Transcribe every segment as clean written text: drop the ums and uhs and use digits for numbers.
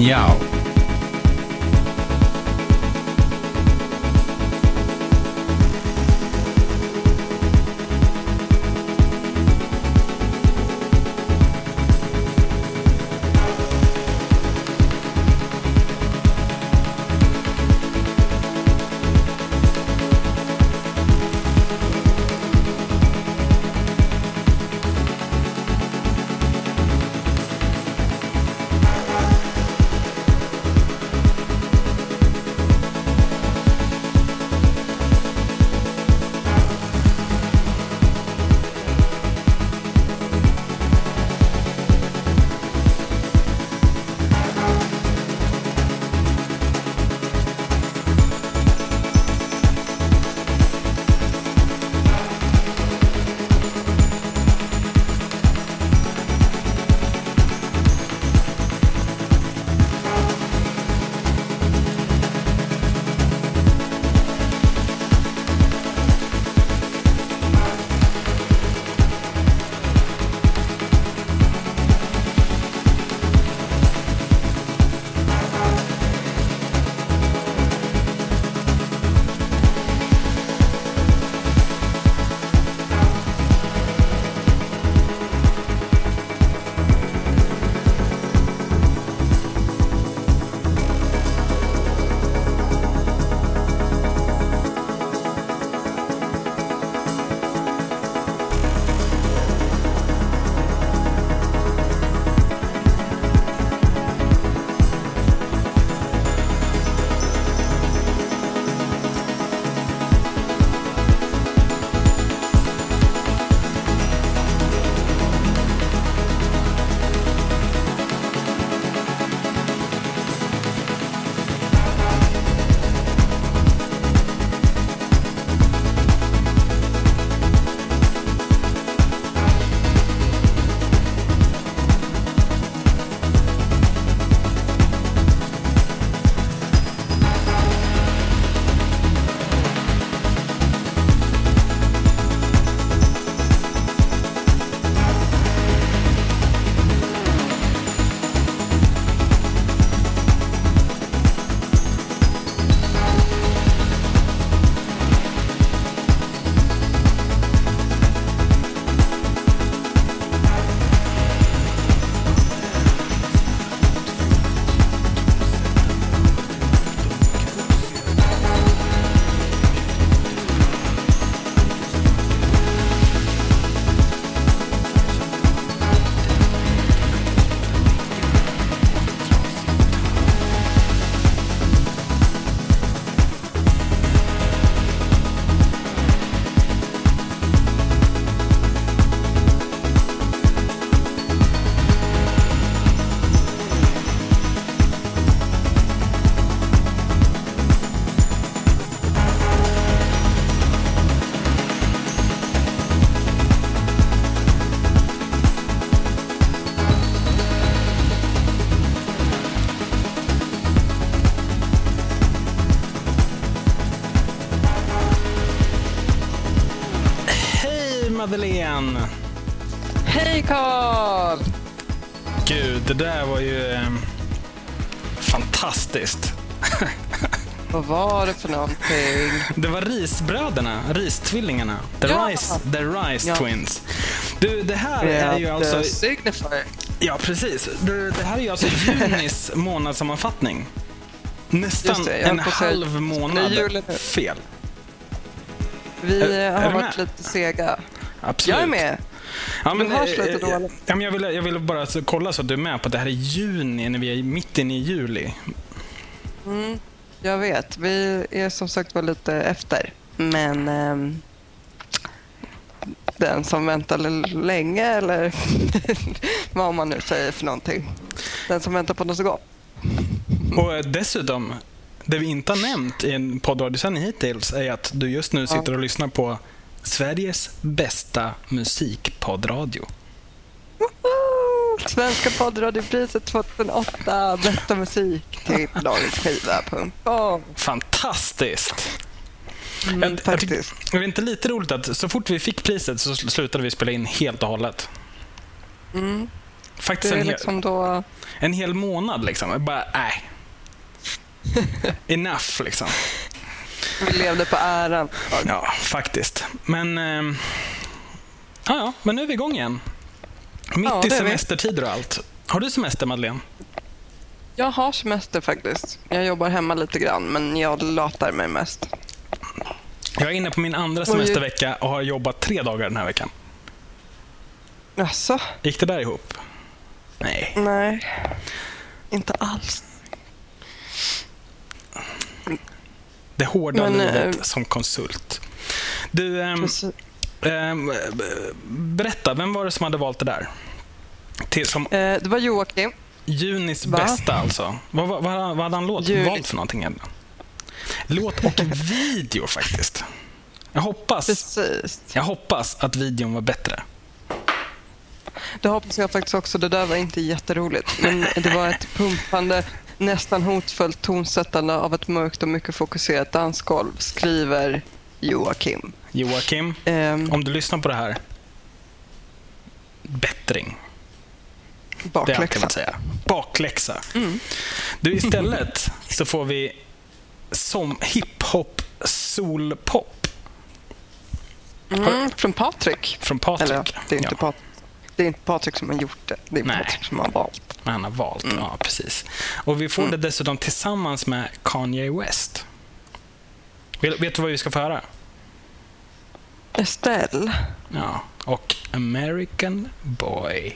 Miau. Madeleine. Hej Carl! Gud, det där var ju fantastiskt. Vad var det för någonting? Det var risbröderna, ristvillingarna. The Rice Twins. Du, det här är ju alltså... Signifier. Ja, precis. Det här är ju alltså junis månadssammanfattning. Nästan en halv månad fel. Vi har varit lite sega. Absolut. Jag är med. Ja, men, du hörs lite dåligt. Jag vill bara kolla så att du är med på att det här är juni när vi är mitt inne i juli. Jag vet. Vi är som sagt var lite efter. Men den som väntar länge eller vad man nu säger för någonting. Den som väntar på något så gott. Och dessutom, det vi inte har nämnt i en poddradiosändning hittills är att du just nu sitter och lyssnar på Sveriges bästa musikpoddradio. Svenska poddradiopriset 2008, bästa musik till dagens skiva.com. Fantastiskt! Faktiskt. Det är inte lite roligt att så fort vi fick priset så slutade vi spela in helt och hållet. Faktiskt det är liksom då... en hel månad liksom. Bara, enough liksom. Vi levde på äran. Ja, faktiskt. Men men nu är vi igång igen. Mitt i semestertider och allt. Har du semester, Madeleine? Jag har semester faktiskt. Jag jobbar hemma lite grann, men jag latar mig mest. Jag är inne på min andra semestervecka och har jobbat 3 dagar den här veckan. Jaså? Gick det där ihop? Nej. Nej, inte alls. Det hårda livet som konsult. Du, berätta, vem var det som hade valt det där? Det var Joakim. Junis bästa alltså. Vad hade han valt för någonting? Låt och video faktiskt. Jag hoppas att videon var bättre. Det hoppas jag faktiskt också. Det där var inte jätteroligt. Men det var ett pumpande, nästan hotfullt tonsättande av ett mörkt och mycket fokuserat dansgolv, skriver Joakim. Joakim, om du lyssnar på det här, bättring. Bakläxa. Det kan man säga. Bakläxa. Du, istället så får vi som hiphop soulpop. Från Patrik. Från Patrik. Eller, det är inte Patrik som har gjort det. Det är Patrik som har valt. Han har valt, ja precis. Och vi får det dessutom tillsammans med Kanye West. Vet du vad vi ska få höra? Estelle. Ja, och American Boy.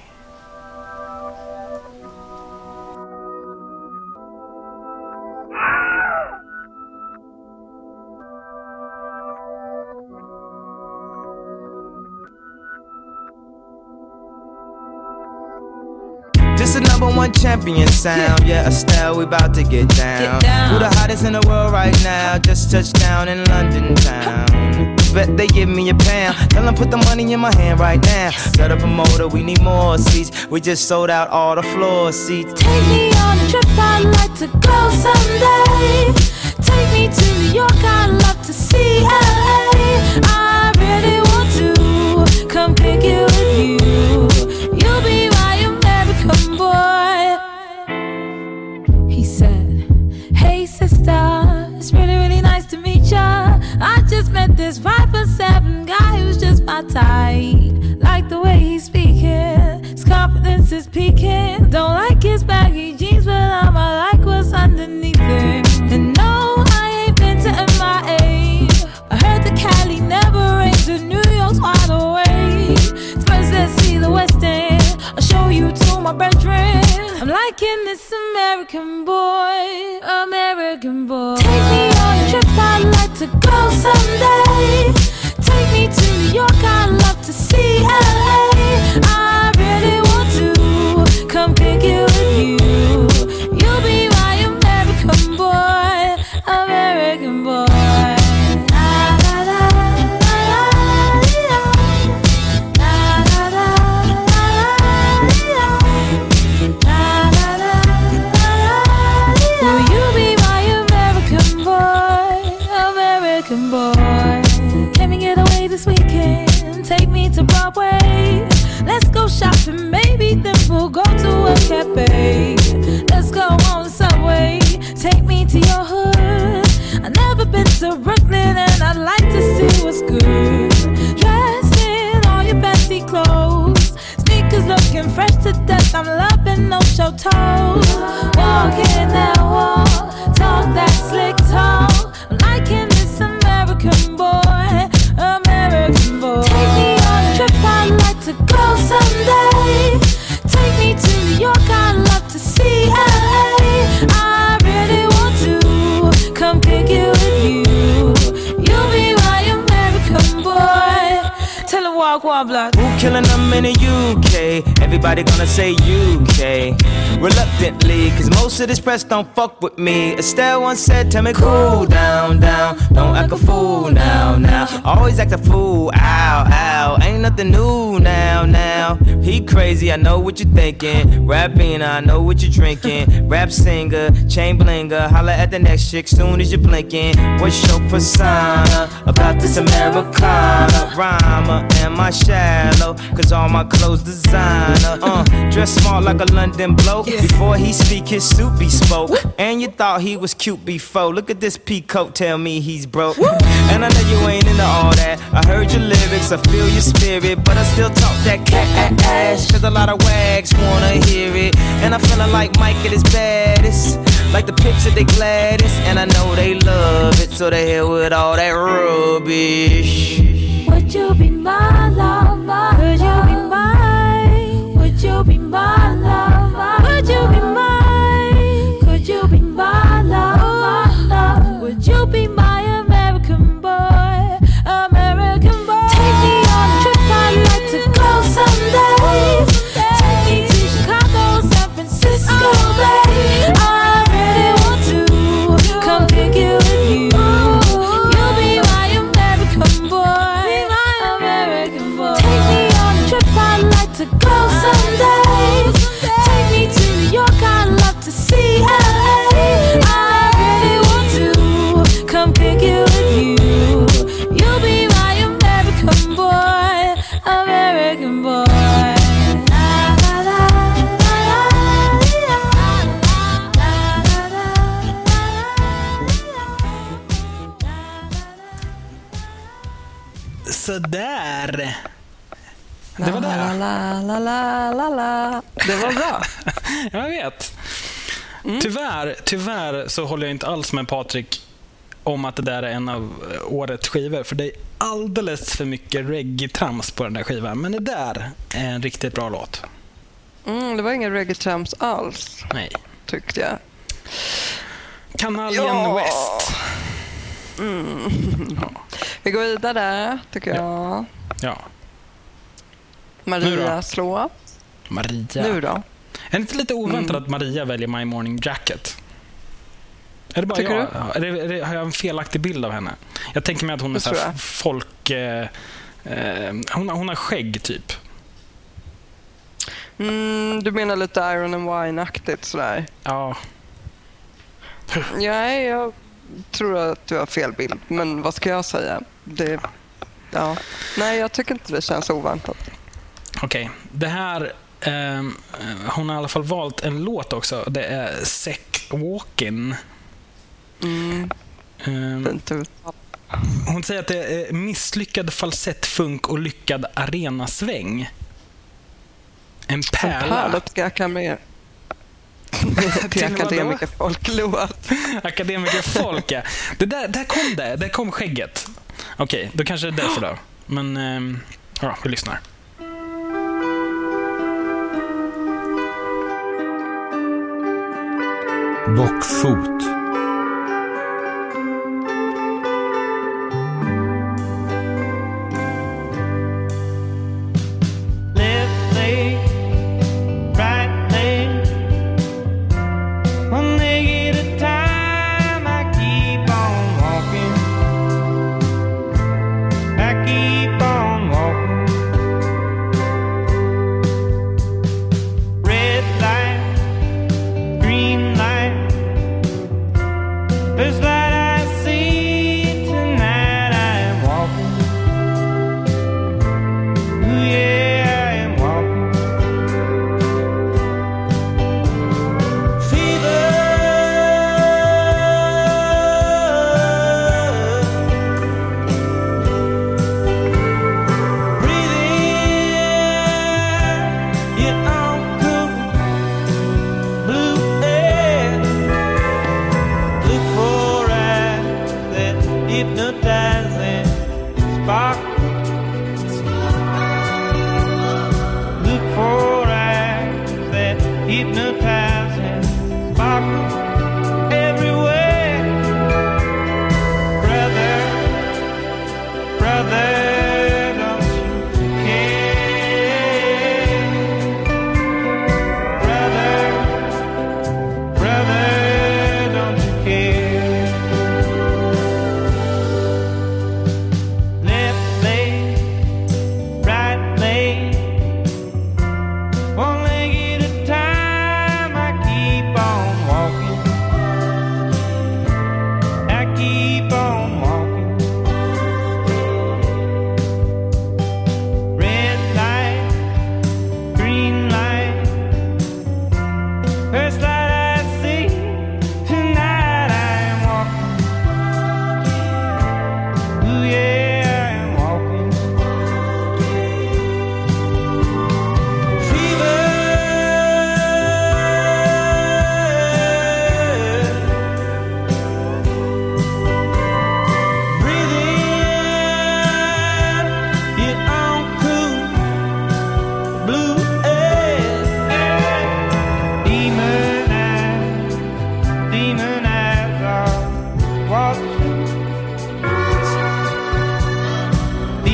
Just a #1 champion sound, yeah, Estelle, we about to get down. Who the hottest in the world right now? Just touched down in London town. Bet they give me a pound. Tell them put the money in my hand right now. Got a promoter, we need more seats. We just sold out all the floor seats. Take me on a trip, I'd like to go someday. Take me to New York, I'd love to see LA. I really want to come pick you with you. You'll be my American boy. He said, hey sister, it's really, really nice to meet ya. I just met this 5'7" guy who's just my type. Like the way he's speaking, his confidence is peaking. Don't like his baggy jeans, but I'ma like what's underneath it. And no, I ain't been to MIA. I heard the Cali never rains and New York's wide awake. First let's see the West End, I'll show you to my bedroom. I'm liking this American boy, American boy. Take me on a trip, I'd like to go someday. Take me to New York, I'd love to see LA. I really want to come pick you with you. You'll be my American boy, American boy. This weekend, take me to Broadway. Let's go shopping, maybe then we'll go to a cafe. Let's go on the subway, take me to your hood. I've never been to Brooklyn and I'd like to see what's good. Dressed in all your fancy clothes, sneakers looking fresh to death. I'm loving no show toes. Walking that walk, talk that slick talk. I'm liking this American boy, American boy. Take me on a trip, I'd like to go someday. Take me to New York, I'd love to see LA. I really want to come pick you with you. You'll be my American boy. Tell her walk one block. Who killing them in the UK? Everybody gonna say UK. Reluctantly, cause most of this press don't fuck with me. Estelle once said, tell me cool down, down. Don't act a fool now, now. Always act a fool, ow, ow. Ain't nothing new now, now. He crazy, I know what you're thinking. Rapping, I know what you're drinking. Rap singer, chain blinger. Holla at the next chick soon as you're blinking. What's your persona about this Americana? Rhymer, am am I shallow? Cause all my clothes designer. Dress smart like a London bloke. Before he speak, his suit be spoke. And you thought he was cute before. Look at this peacoat, tell me he's broke. And I know you ain't into all that. I heard your lyrics, I feel your spirit, but I still talk that cash. Cause a lot of wags wanna hear it. And I'm feeling like Mike at his baddest. Like the pips at the Gladys. And I know they love it, so they hell with all that rubbish. Would you be my lover? Could you be mine? Would you be my lover? Would you be mine? Could you be my lover? Would you be my American boy? American boy. Take me on a trip, I'd like to go someday. Take me to Chicago, San Francisco, babe. I really want to come pick you with you. You'll be my American boy. Take me on a trip, I'd like to go someday. Take me to New York, I'd love to see LA. I really want to come pick you with you. You'll be my American boy, American boy. La, la, la, la, Sådär. Det var det. La. Det var bra. Jag vet. Tyvärr så håller jag inte alls med Patrik om att det där är en av årets skivor, för det är alldeles för mycket reggae-trams på den där skivan. Men det där är en riktigt bra låt. Det var ingen reggae-trams alls. Nej. Tyckte jag. Kanalien West. Ja. Vi går vidare, tycker jag. Ja. Marias låt. Maria. Nu då? Är det inte lite oväntat att Maria väljer My Morning Jacket? Är det bara tycker jag? Har jag en felaktig bild av henne? Jag tänker mig att hon är så här folk... hon har skägg, typ. Du menar lite Iron and Wine-aktigt sådär? Ja. Nej, jag tror att du har fel bild. Men vad ska jag säga? Ja. Nej, jag tycker inte det känns oväntat. Okej. Det här... hon har i alla fall valt en låt också. Det är Sek Walkin. Hon säger att det är misslyckad falsett, funk och lyckad arenasväng. En pärla. Ska jag med till akademikerfolklåt. Akademikerfolk, ja. Där kom skägget. Okej, då kanske det är därför då. Men ja, vi lyssnar. Bockfot.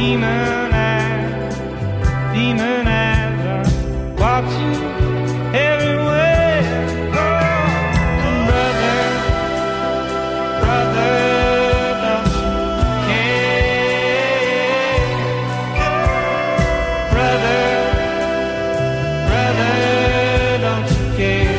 demon eyes are watching everywhere. Oh, brother, don't you care? Brother, don't you care?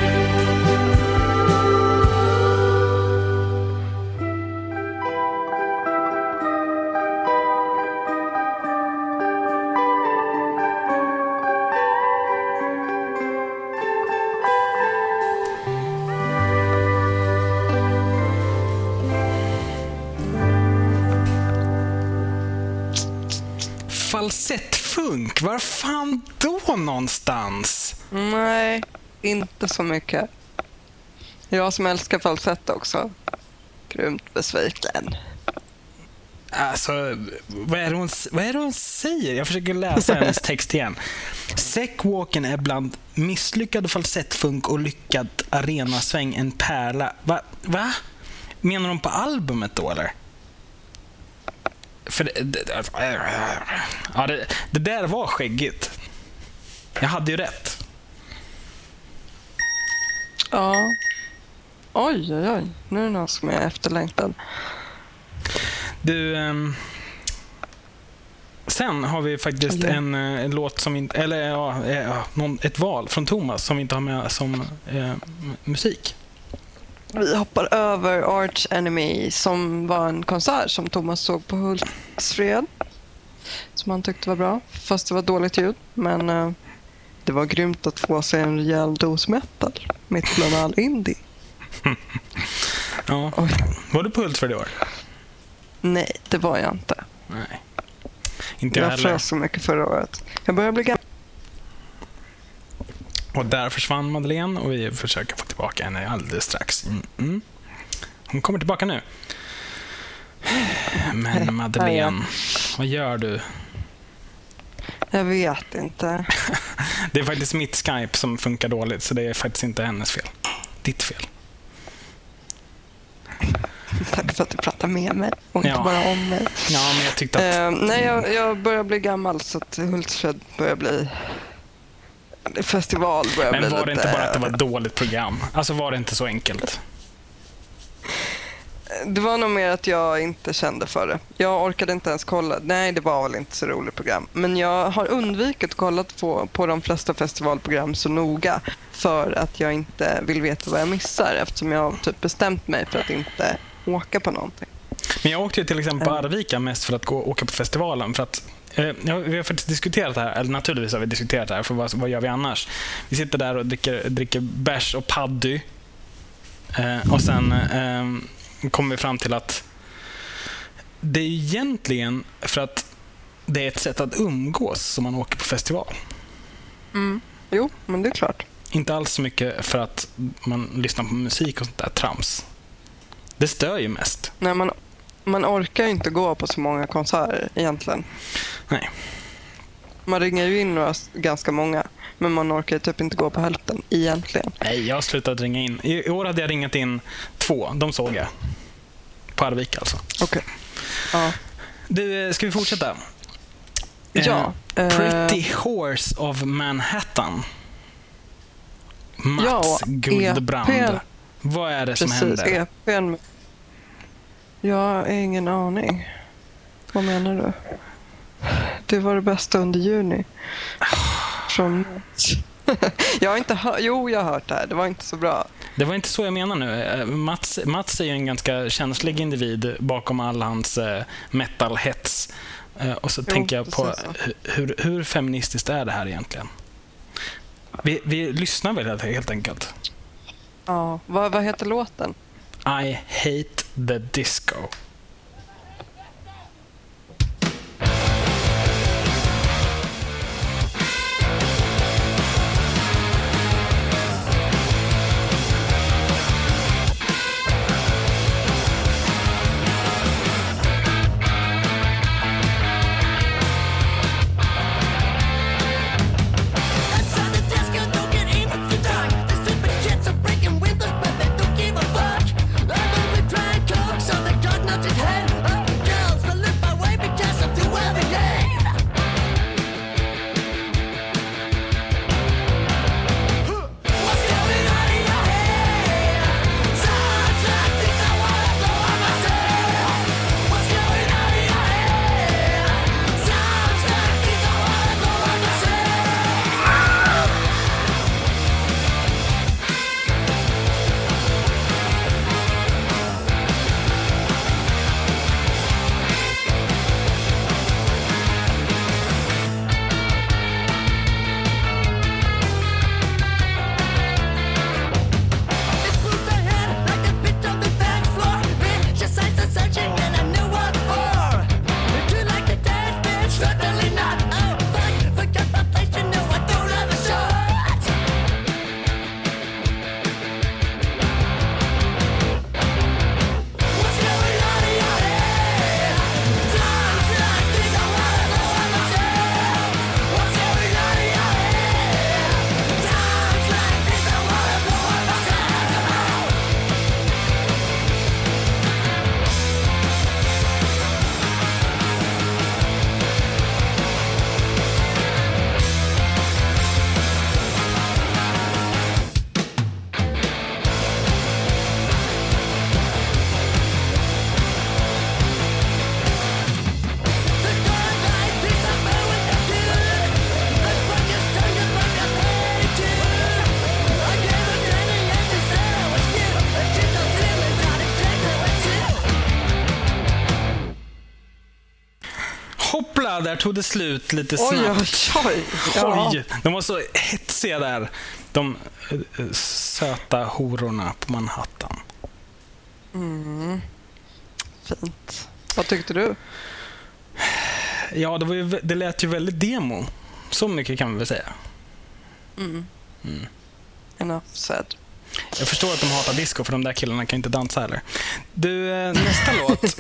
Falsettfunk, var fan då någonstans? Nej, inte så mycket. Jag som älskar falsett också. Grymt besviken. Alltså, vad är det hon säger? Jag försöker läsa hennes text igen. Säckwalken är bland misslyckad falsettfunk och lyckad arenasväng en pärla. Va? Menar de på albumet då, eller? För det där var skäggigt. Jag hade ju rätt. Ja. Oj. Nu är det någon som är efterlängtad. Du, sen har vi faktiskt en låt som inte, eller ett val från Thomas som vi inte har med som musik. Vi hoppar över Arch Enemy som var en konsert som Thomas såg på Hultsfred. Som han tyckte var bra, fast det var dåligt ljud. Men det var grymt att få sig en rejäl dos metal mitt bland all indie. Ja. Var du på Hultsfred i år? Nej, det var jag inte. Nej. Inte jag jag heller. frös så mycket förra året. Jag börjar bli gammal. Och där försvann Madeleine och vi försöker få tillbaka henne alldeles strax. Hon kommer tillbaka nu. Men Madeleine, vad gör du? Jag vet inte. Det är faktiskt mitt Skype som funkar dåligt, så det är faktiskt inte hennes fel. Ditt fel. Tack för att du pratar med mig och inte bara om mig. Ja, men jag tyckte att... Nej, jag börjar bli gammal så att Hultsfred börjar bli... Festival börjar bli lite... Men var det inte bara att det var ett dåligt program? Alltså var det inte så enkelt? Det var nog mer att jag inte kände för det. Jag orkade inte ens kolla. Nej, det var väl inte så roligt program. Men jag har undvikit att kolla på de flesta festivalprogram så noga för att jag inte vill veta vad jag missar eftersom jag har typ bestämt mig för att inte åka på någonting. Men jag åkte ju till exempel på Arvika mest för att åka på festivalen för att vi har faktiskt diskuterat det här, eller naturligtvis har vi diskuterat det här, för vad gör vi annars? Vi sitter där och dricker bärs och paddy och sen kommer vi fram till att det är egentligen för att det är ett sätt att umgås som man åker på festival. Jo, men det är klart. Inte alls så mycket för att man lyssnar på musik och sånt där trams. Det stör ju mest. Nej, man orkar ju inte gå på så många konserter egentligen. Nej. Man ringer ju in några, ganska många, men man orkar ju typ inte gå på hälften egentligen. Nej, jag har slutat ringa in. I år hade jag ringat in 2. De såg jag. På Arvika alltså. Okej. Ja. Du, ska vi fortsätta? Ja. Pretty Horse of Manhattan. Mats Ja, Guldbrand. EPn. Vad är det som Precis, händer? EPn. Jag har ingen aning. Vad menar du? Det var det bästa under juni. Från jag har inte jag har hört det här. Det var inte så bra. Det var inte så jag menar nu. Mats är ju en ganska känslig individ bakom all hans metal-hets. Och så tänker jag på hur feministiskt är det här egentligen? Vi lyssnar väl helt enkelt. Ja, vad heter låten? I hate the disco. Not Hoppla, där tog det slut lite snabbt. Oj. Ja. Oj, de var så hetsiga där. De söta hororna på Manhattan. Fint. Vad tyckte du? Ja, det lät ju väldigt demo. Så mycket kan vi väl säga. Enough said. Jag förstår att de hatar disco, för de där killarna kan inte dansa heller. Du, nästa låt.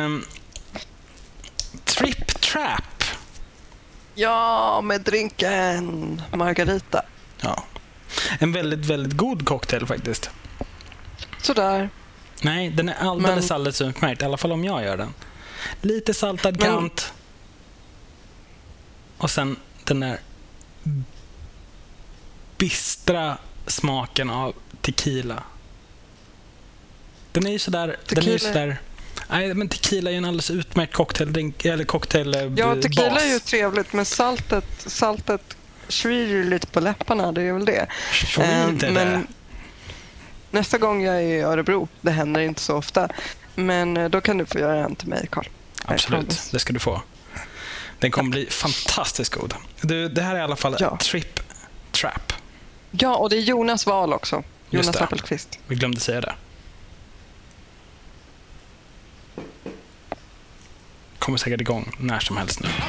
Trip Trap. Ja, med drinken Margarita. Ja. En väldigt, väldigt god cocktail faktiskt. Sådär. Nej, den är alldeles utmärkt. I alla fall om jag gör den. Lite saltad kant. Och sen den där bistra smaken av tequila. Den är ju sådär. Nej, men tequila är en alldeles utmärkt cocktaildrink eller cocktail. Ja, tequila är ju trevligt, men saltet svider lite på läpparna, det är väl det. Men nästa gång jag är i Örebro, det händer inte så ofta, men då kan du få göra en till mig, Carl. Absolut, det ska du få. Den kommer bli fantastiskt god. Det här är i alla fall Trip Trap. Ja, och det är Jonas val också. Jonas Appelqvist. Vi glömde säga det. Kommer säkert igång när som helst nu.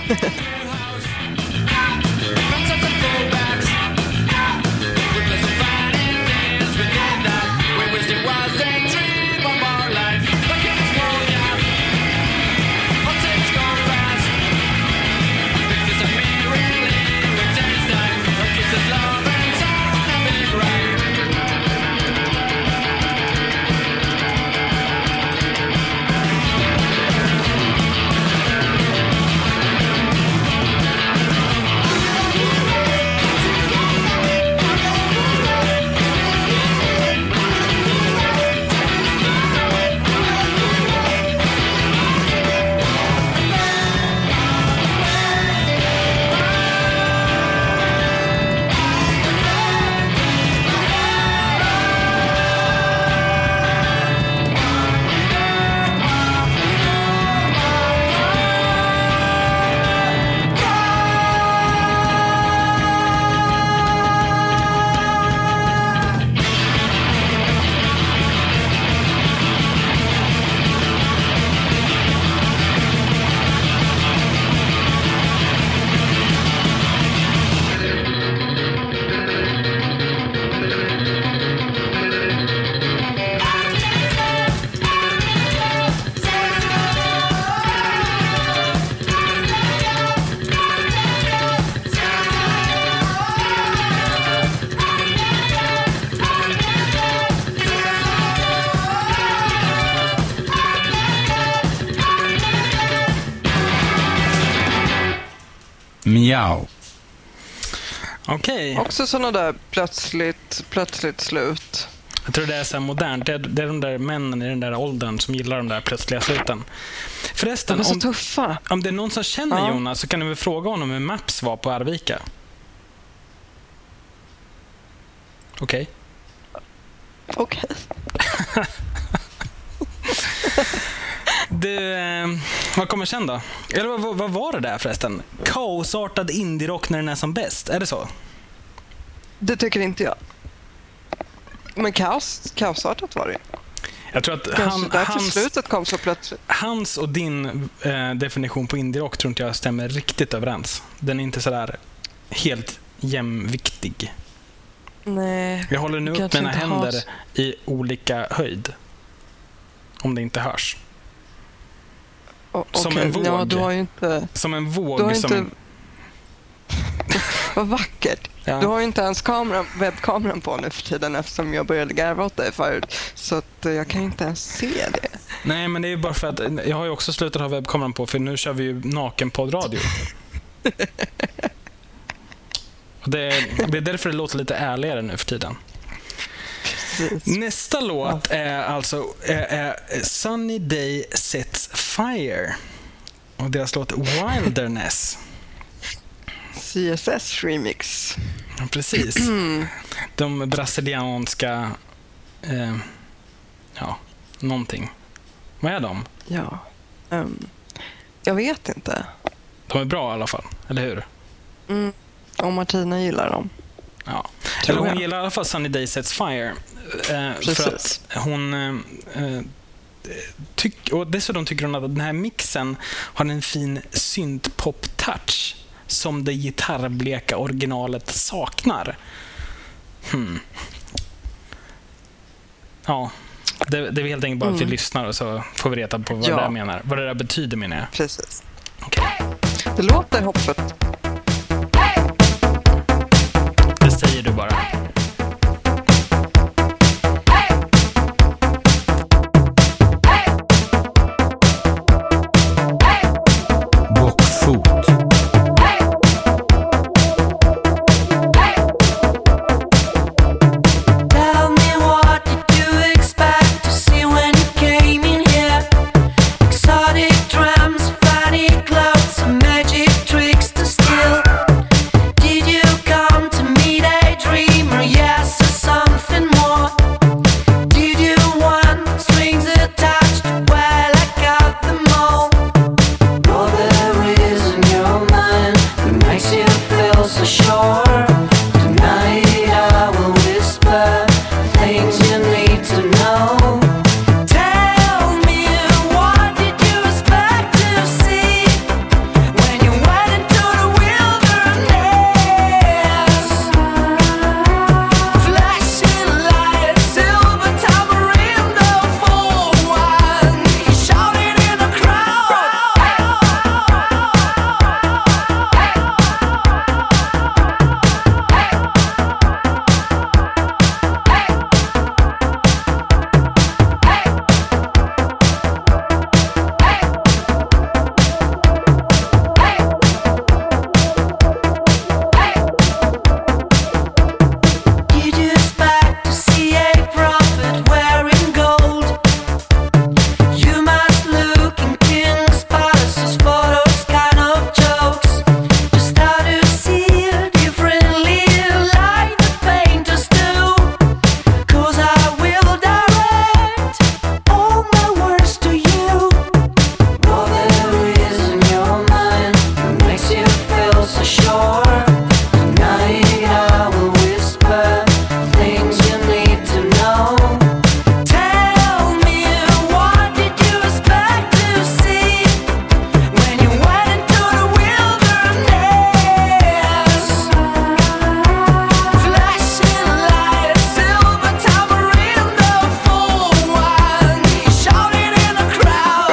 Miau. Okej. Också sådana där plötsligt slut. Jag tror det är så här modernt. Det är de där männen i den där åldern som gillar de där plötsliga sluten. Förresten, De är så tuffa. om det är någon som känner Jonas, så kan du väl fråga honom hur Maps var på Arvika. Okej. Du, vad kommer sen då? Eller vad var det där förresten? Kaosartad indie-rock när den är som bäst. Är det så? Det tycker inte jag. Men kaosartat var det. Jag tror att slutet kom så plötsligt. Hans och din definition på indie-rock tror inte jag stämmer riktigt överens. Den är inte sådär helt jämviktig. Nej. Jag håller nu upp mina händer i olika höjd. Om det inte hörs. Som en våg. Ja, du har ju inte... Som en våg. Vad vackert. Ja. Du har ju inte ens webbkameran på nu för tiden, eftersom jag började garva åt dig förut. Så att jag kan inte ens se det. Nej, men det är bara för att jag har ju också slutat ha webbkameran på, för nu kör vi ju nakenpoddradio. Det är därför det låter lite ärligare nu för tiden. Precis. Nästa låt är alltså Sunny Day Sets Fire. Och deras låt Wilderness. CSS remix. Ja, precis. De brasilianska någonting. Vad är de? Ja. Jag vet inte. De är bra i alla fall, eller hur? Och Martina gillar dem. Ja. Tror Eller hon jag. gillar i alla fall Sunny Day Sets Fire. För att hon och dessutom tycker hon att den här mixen har en fin synth-pop-touch som det gitarrbleka originalet saknar. Ja, det är helt enkelt bara att vi lyssnar och så får vi reda på vad det där menar. Vad det där betyder, menar jag. Precis. Okej. Det låter hoppet. Det säger du bara. Bockfot. Tell me, what did you expect to see when you came in here? Exotic drums, funny clothes, and magic tricks to steal. Did you come to meet a dreamer? Yes, or something more? Did you want strings attached? Well, I got them all. All there is in your mind that makes you feel so sure. Tonight I will whisper things you need to know. Tell me, what did you expect to see when you went into the wilderness? Flashing lights, silver tamarindo for one. You shouted in the crowd. Did you expect to see a prophet wearing gold? You must look in king's palaces for those kind of jokes. Just how to see it differently like the painters do. 'Cause I will direct all my words to you. All there is in your mind that makes you feel so sure. Tonight I will whisper things you need to know. Tell me, what did you expect to see when you went into the wilderness? Flashing lights, silver tamarindo for one. You shouted in the crowd.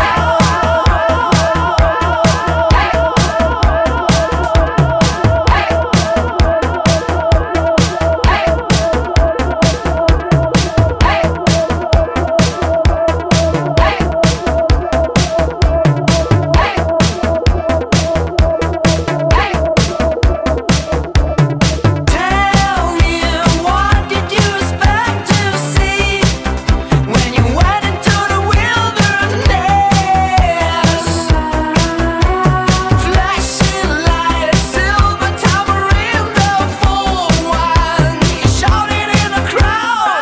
Tell me, what did you expect to see when you went into the wilderness? Flashing lights, silver tamarindo for one. You shouted in the crowd.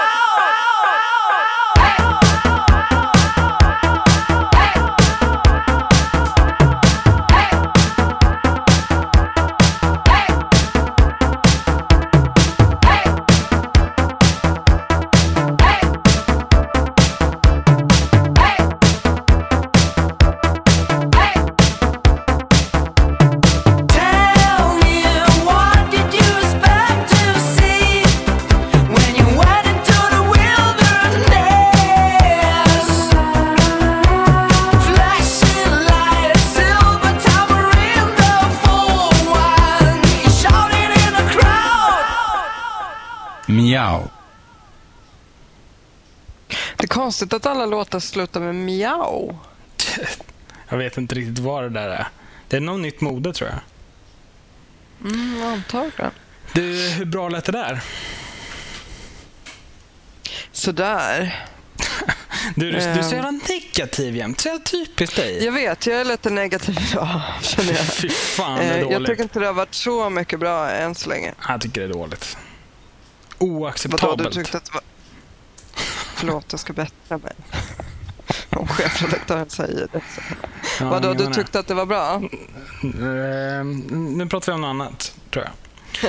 Tell me, what did you expect to see when you went into the wilderness? Flashing lights, silver tamarindo for one. You shouted in the crowd. Miau. Det är konstigt att alla låtar slutar med miau. Jag vet inte riktigt vad det där är. Det är något nytt mode, tror jag. Antagligen. Du, hur bra lät det där? Sådär. Du är så jävla negativ jämt. Så jävla typiskt dig. Jag vet, jag är lite negativ idag, känner jag. Fy fan, det är Jag dåligt. tycker inte det har varit så mycket bra än så länge. Jag tycker det är dåligt. Vadå, Oacceptabelt. du tyckte att det var... Förlåt, jag ska bättra mig. Om chefredaktören säger det. Ja, Vadå, jag du menar. tyckte att det var bra? Nu pratar vi om något annat, tror jag.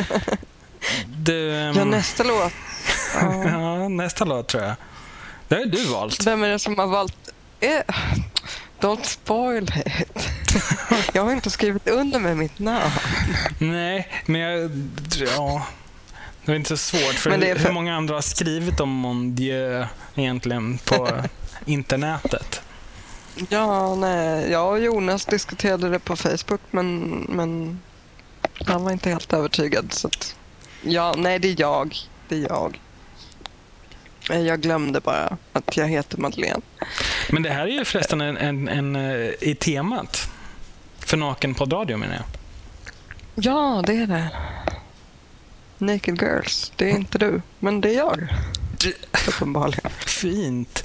Ja, nästa låt. Ja, nästa låt tror jag. Det har ju du valt. Vem är det som har valt? Don't spoil it. Jag har inte skrivit under med mitt namn. Nej, men ja, det är inte så svårt. För, Men det är hur många andra har skrivit om Mon Dieu egentligen på internetet? Ja, nej. Jag och Jonas diskuterade det på Facebook, men han var inte helt övertygad. Så att, ja, nej, det är jag. Jag glömde bara att jag heter Madeleine. Men det här är ju förresten en i temat för Nakenpoddradio, menar jag. Ja, det är det. Naked Girls. Det är inte du, men det är jag. Uppenbarligen. Fint.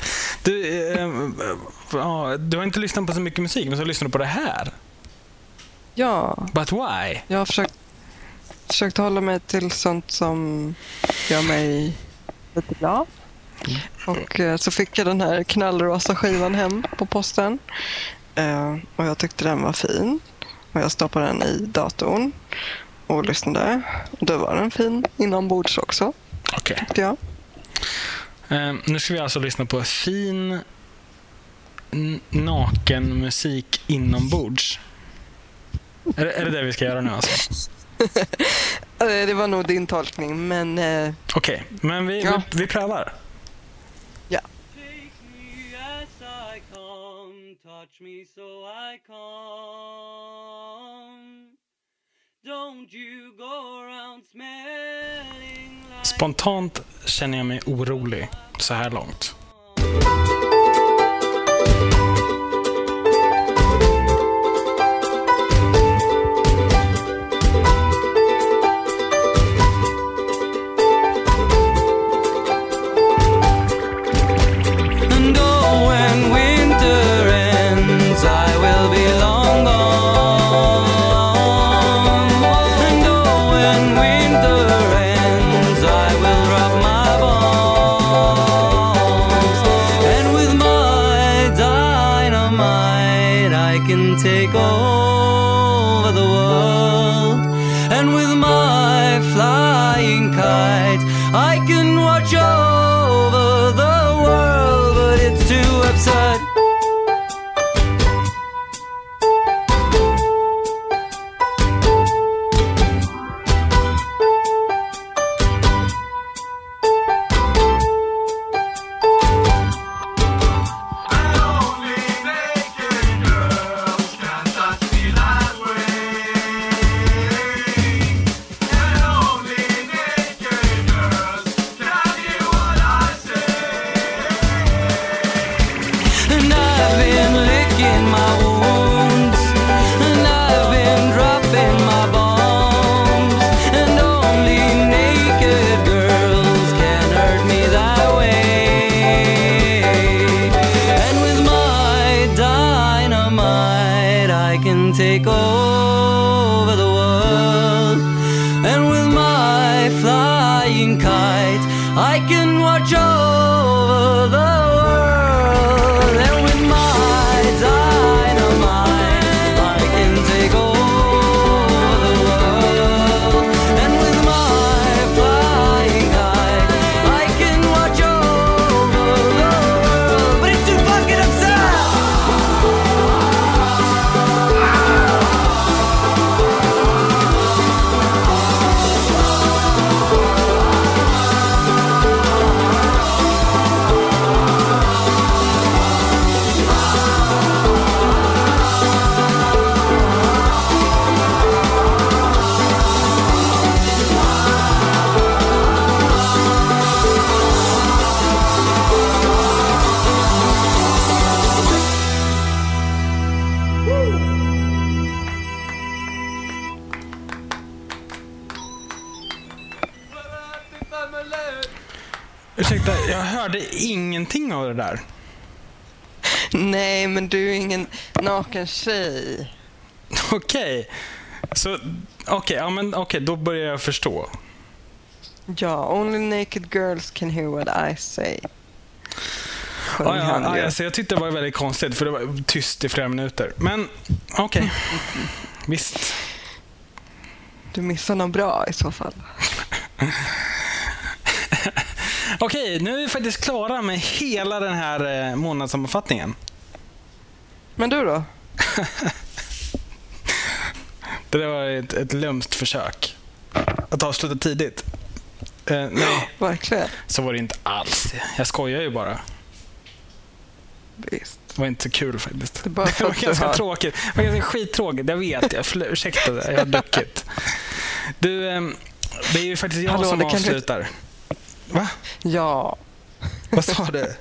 Du har inte lyssnat på så mycket musik, men så lyssnar du på det här. Ja, But why? jag har försökt hålla mig till sånt som gör mig lite glad. Och så fick jag den här knallrosa skivan hem på posten. Och jag tyckte den var fin. Och jag stoppade den i datorn och lyssnade. Och då var den fin inombords också, Okej. tyckte jag. Nu ska vi alltså lyssna på fin naken musik inombords. Är det vi ska göra nu alltså? Det var nog din tolkning, men Okej, men vi prövar. ja. Take me as I come, touch me so I come. Don't you go around smelling like Spontant känner jag mig orolig så här långt. And oh, when winter ends, I will be long gone. And oh, when winter ends, I will drop my bombs. And with my dynamite, I can take over the world. And with my flying kite, I can watch over the world, but it's too absurd. And I've been licking my wounds, and I've been dropping my bombs, and only naked girls can hurt me that way. And with my dynamite, I can take over the world. And with my flying kite, I can watch over the world. And with my dynamite, I can take over the world. And with my flying kite, I can watch over the world. But it's too fucking absurd. Ursäkta, jag hörde ingenting av det där. Nej, men du är ingen naken tjej. Okej. Så, okej, då börjar jag förstå. Ja, only naked girls can hear what I say. sjöng han ju. Alltså jag tyckte det var väldigt konstigt för det var tyst i flera minuter. Men okej. Visst. Du missar något bra i så fall. Okej, nu är vi faktiskt klara med hela den här månadssammanfattningen. Men du då? Det där var ett lömskt försök att avsluta tidigt. Nej, Verkligen. så var det inte alls. Jag skojar ju bara. Visst. Det var inte så kul faktiskt. Det är bara för var att du ganska har- tråkigt. Det var ganska skittråkigt, jag vet. Ursäkta, jag har duckit. Du, det är ju faktiskt jag Hallå, som det kan du- avslutar. Va? Ja. Vad sa du?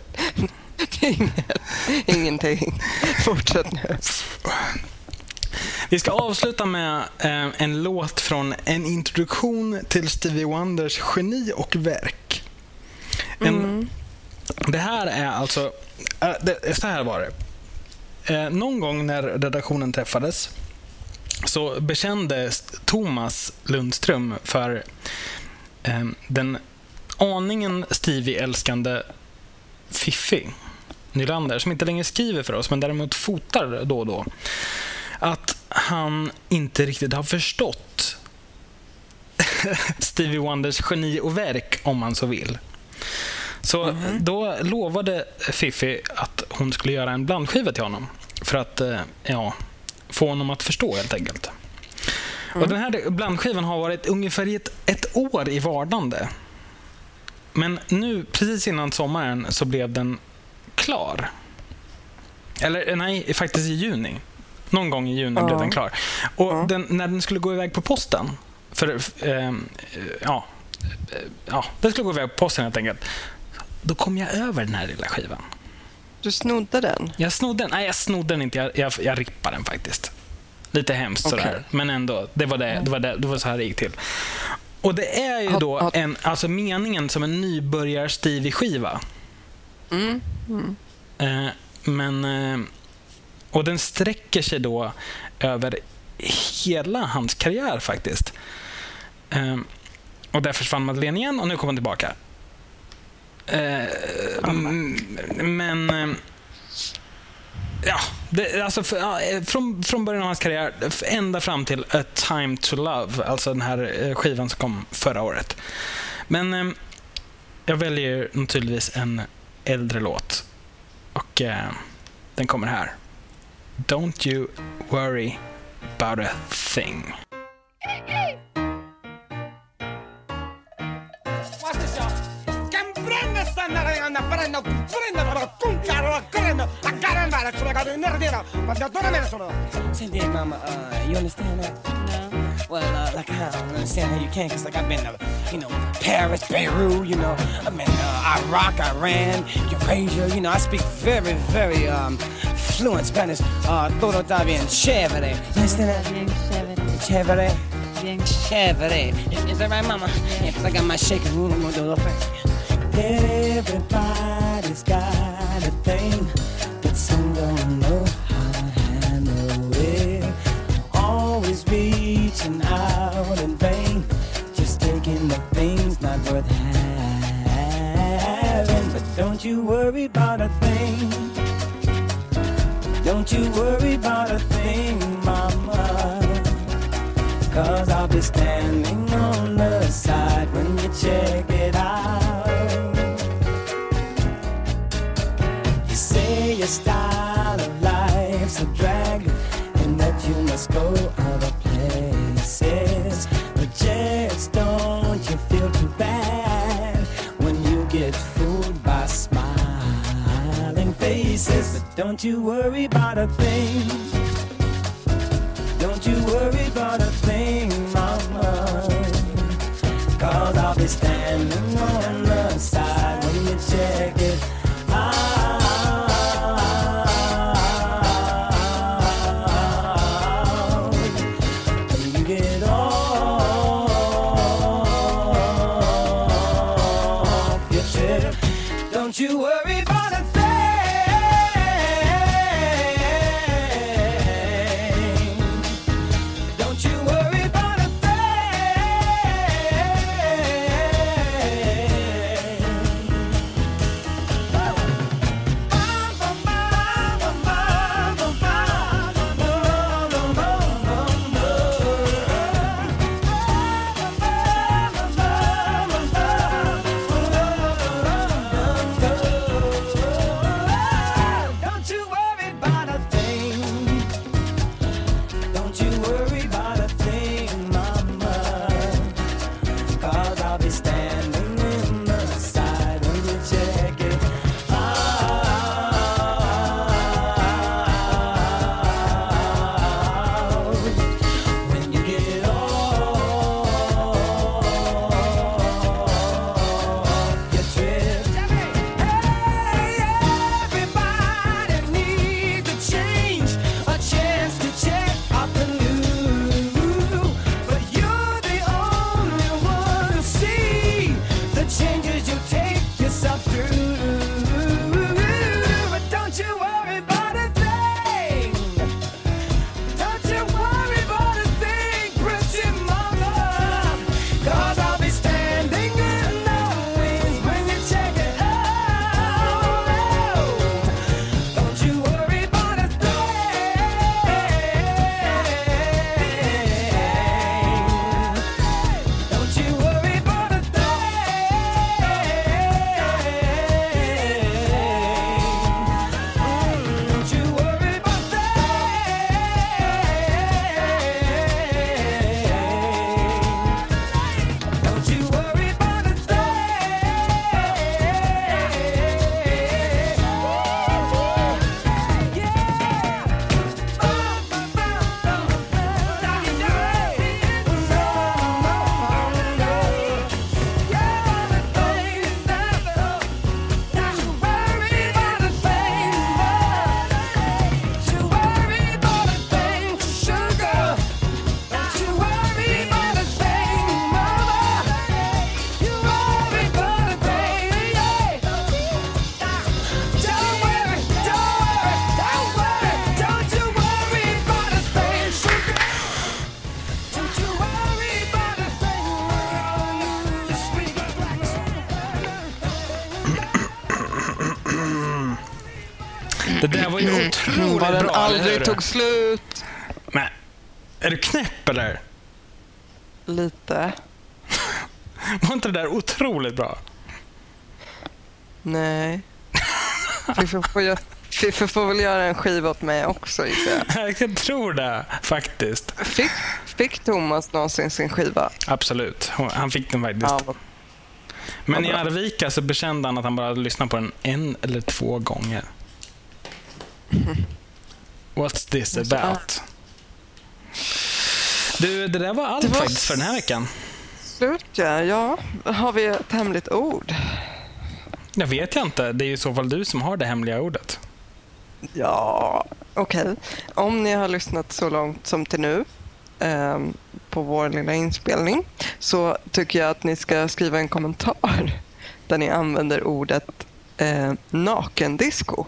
Ingenting. Fortsätt nu. Vi ska avsluta med en låt från en introduktion till Stevie Wonders geni och verk. Det här är alltså... så här var det. Någon gång när redaktionen träffades så bekände Thomas Lundström för den aningen Stevie-älskande Fiffi Nylander, som inte längre skriver för oss men däremot fotar då och då, att han inte riktigt har förstått Stevie Wonders geni och verk, om man så vill. Så då lovade Fiffi att hon skulle göra en blandskiva till honom för att få honom att förstå helt enkelt. Och den här blandskivan har varit ungefär ett år i vardande. Men nu, precis innan sommaren, så blev den klar. Eller nej, faktiskt i juni. Någon gång i juni blev den klar. Och när den skulle gå iväg på posten, den skulle gå iväg på posten helt enkelt, då kom jag över den här lilla skivan. Du snodde den? Jag snodde den. Nej, jag snodde den inte. Jag rippade den faktiskt. Lite hemskt sådär. Men ändå, det var så här det gick till. Och det är ju då alltså meningen som en nybörjar Stevie-skiva. Och den sträcker sig då över hela hans karriär faktiskt. Och där försvann Madeleine igen och nu kommer han tillbaka. Från början av hans karriär ända fram till A Time to Love, alltså den här skivan som kom förra året. Men jag väljer naturligtvis en äldre låt och den kommer här. Don't you worry about a thing. Watch this, y'all. Prende sta andando, prendo, cucaro, correndo, a caramba, sono caduto in nerdino, ma da dove me sono? Senti, mama, you understand that? No. Well, like I don't understand how you can, cause like I've been to, Paris, Beirut, I've been Iraq, Iran, Eurasia, I speak very, very fluent Spanish. Todo está bien chévere. You understand that? Bien chévere. Chévere. Bien Chévere. Is that right, mama? Yeah, cause I got my shaking room, I'm gonna do a little thing. Everybody's got a thing, but some don't know how to handle it. Always reaching out in vain, just taking the things not worth having. But don't you worry about a thing. Don't you worry about a thing, mama. 'Cause I'll be standing on the side when you check it out. You say your style of life's a drag and that you must go other places, but just don't you feel too bad when you get fooled by smiling faces. But don't you worry about a thing. Don't you worry about a thing, mama. 'Cause I'll be standing on the side when you check it out. When you get off your chair. Don't you worry about a thing. Don't you worry about a thing. Det där var ju otroligt Vad den bra, eller aldrig hur? tog slut. Men, är du knäpp eller? Lite. Var inte det där otroligt bra? Nej. Fiffe får väl göra en skiva åt mig också, gissar jag. Jag tror det, faktiskt. Fick Thomas någonsin sin skiva? Absolut. Han fick den faktiskt. Ja. Men i Arvika så bekände han att han bara hade lyssnat på den 1 eller 2 gånger. What's this about? Du, det där var allt faktiskt för den här veckan. Slut, ja. Har vi ett hemligt ord? Jag vet inte. Det är ju i så fall du som har det hemliga ordet. Ja, okej. Om ni har lyssnat så långt som till nu på vår lilla inspelning så tycker jag att ni ska skriva en kommentar där ni använder ordet nakendisco.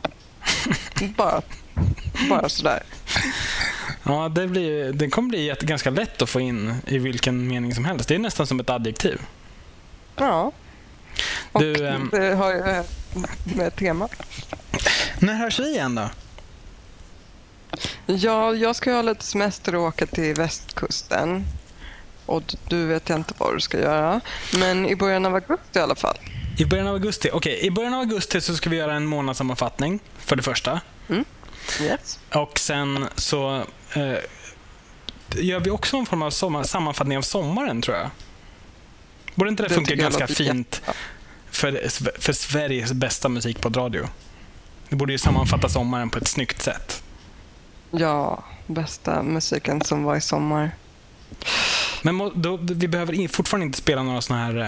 Bara sådär. Ja, det kommer bli ganska lätt att få in i vilken mening som helst. Det är nästan som ett adjektiv. Ja. Och Du, det har ju med tema. När hörs vi igen då? Ja, jag ska ha lite semester och åka till västkusten. Och du vet jag inte vad du ska göra. Men i början av augusti i alla fall. I början av augusti? Okej, i början av augusti så ska vi göra en månadssammanfattning för det första. Yes. Och sen så gör vi också en form av sammanfattning av sommaren, tror jag. Borde inte det funka ganska fint för Sveriges bästa musik på radio? Det borde ju sammanfatta sommaren på ett snyggt sätt. Ja, bästa musiken som var i sommar. Men vi behöver fortfarande inte spela några såna här...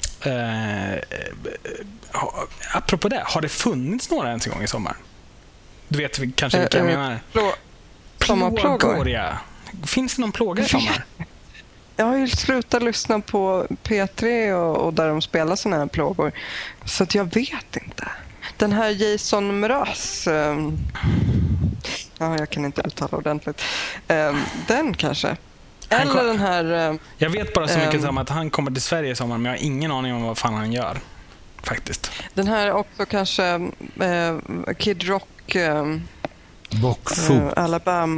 apropå det, har det funnits några ens en gång i sommar? Du vet kanske vilka jag menar. Plågor, ja. Finns det någon plåga i sommar? Jag har ju slutat lyssna på P3 och där de spelar såna här plågor. Så att jag vet inte. Den här Jason Mraz... jag kan inte uttala ordentligt. Den kanske. Eller den här... jag vet bara så mycket som att han kommer till Sverige i sommar, men jag har ingen aning om vad fan han gör. Faktiskt. Den här också kanske Kid Rock... Bockfot.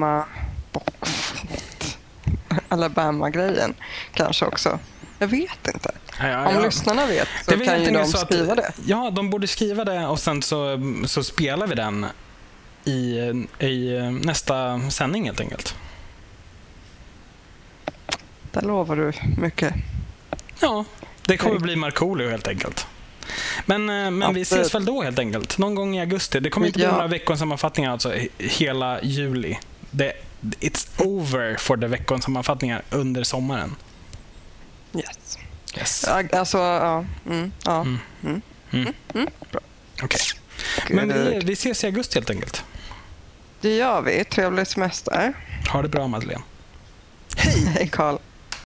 Alabama-grejen kanske också. Jag vet inte. Om lyssnarna vet så det kan ju de så skriva det. Ja, de borde skriva det och sen så spelar vi den i nästa sändning helt enkelt. Där lovar du mycket. Ja, det kommer bli Markoolio helt enkelt. Men vi ses väl då helt enkelt. Någon gång i augusti. Det kommer inte bli några veckonsammanfattningar alltså hela juli. It's over for the veckonsammanfattningar under sommaren. Yes. Alltså, ja. Bra. Okej. Men vi ses i augusti helt enkelt. Det gör vi. Trevlig semester. Ha det bra, Madeleine. Hej, Carl.